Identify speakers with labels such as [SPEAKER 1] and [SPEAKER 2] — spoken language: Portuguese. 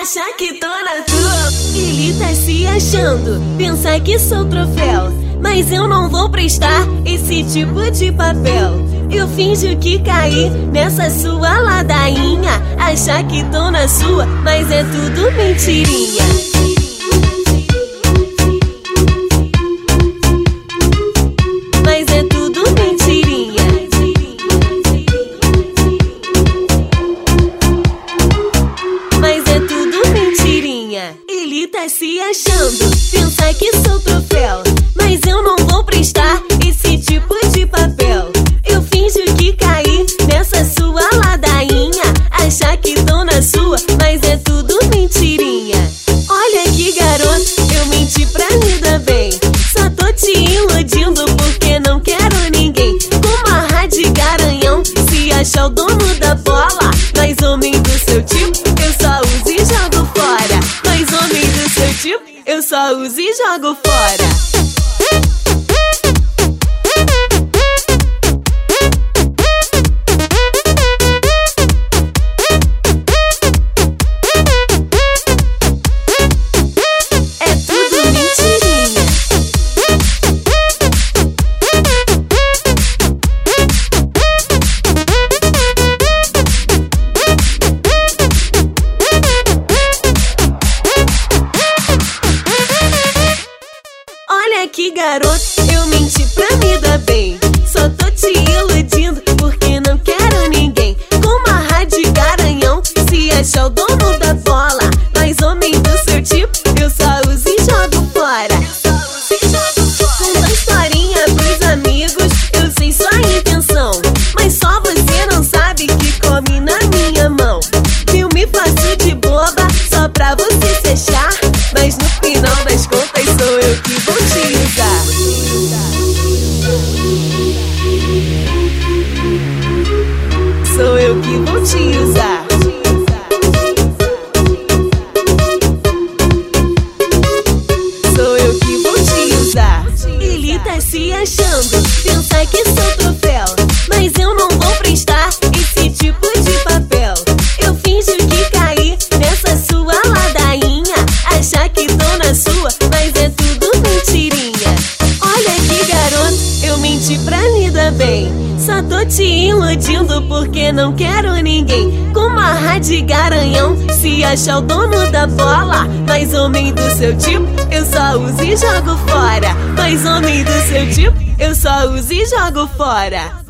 [SPEAKER 1] Achar que tô na tua. Ele tá se achando, pensar que sou troféu, mas eu não vou prestar esse tipo de papel. Eu finjo que caí nessa sua ladainha, achar que tô na sua, mas é tudo mentirinha. Mas é tudo mentirinha. Mas é tudo mentirinha. Ele tá se achando, pensar que sou troféu, mas eu não vou prestar esse tipo de papel. Eu finjo que caí nessa sua ladainha, achar que tô na sua, mas é tudo mentirinha. Olha que garoto, eu menti pra me dar bem, só tô te iludindo porque não quero ninguém. Com uma rádio de garanhão, se achar o dono da bola, mas homem do seu tipo, eu só uso e jogo fora. Mas homem do seu tipo, eu só uso e jogo fora. Olha que garoto, eu menti pra me dar bem, só tô te iludindo porque não quero ninguém. Com uma rádio de garanhão, se achar o dono da bola, mas homem do seu tipo, eu só uso e jogo fora. Conta historinha pros amigos, eu sei sua intenção, mas só você não sabe que come na minha mão. Eu me faço de boba só pra você fechar, mas no final das contas sou eu que vou te usar. Sou eu que vou te usar. Sou eu que vou te usar. Ele tá se achando, pensar que sou troféu, mas eu não vou prestar esse tipo de papel. Eu finjo que caí nessa sua ladainha, achar que tô na sua, mas é tudo mentirinha. Olha que garoto, eu menti pra me dar bem, só tô te iludindo porque não quero ninguém. Com uma rádio de garanhão, se achar o dono da bola, mas homem do seu tipo, eu só uso e jogo fora. Mas homem do seu tipo, eu só uso e jogo fora.